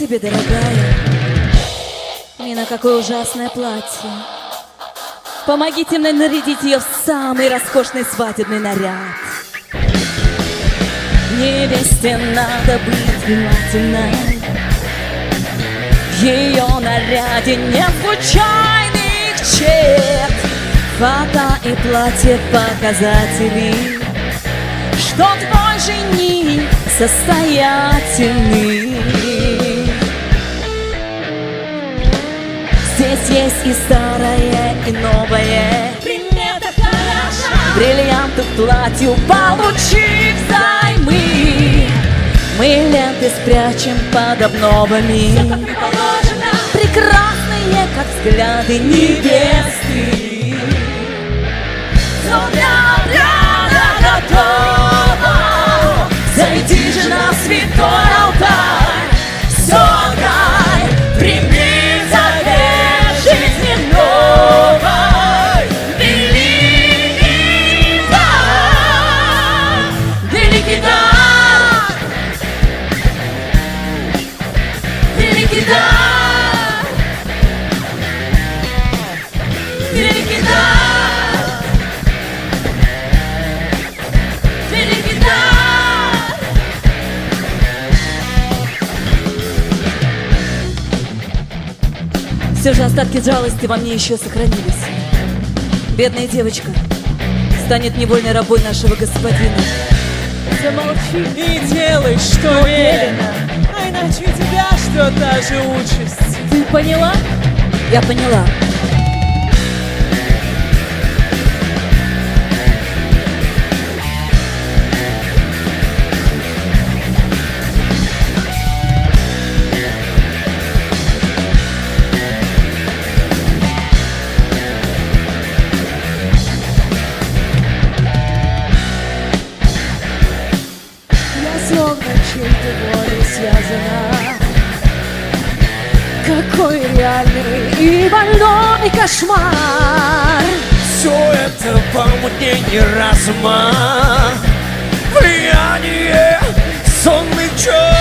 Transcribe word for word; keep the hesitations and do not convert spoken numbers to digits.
тебе, дорогая. Мина, какое ужасное платье. Помогите мне нарядить ее в самый роскошный свадебный наряд. Невесте надо быть внимательной. В ее наряде нет случайных черт. Фата и платье показатели, что твой жених состоятельный. Здесь есть и старое, и новое. Примета хороша. Бриллианты в платью получи взаймы. Мы ленты спрячем под обновами. Прекрасные, как взгляды невесты. Все для обряда готово. Зайди же на святой алтарь. Все отдай, прими завет жизни новой. Великий дар, великий дар, великий дар, великий дар. Все же остатки жалости во мне еще сохранились. Бедная девочка станет невольной рабой нашего господина. Замолчи и делай, что велено, а иначе у тебя что та же участь. Ты поняла? Я поняла. Словно чьей-то волей связана. Какой реальный и больной кошмар. Все это помутнение разума, влияние сонный чар.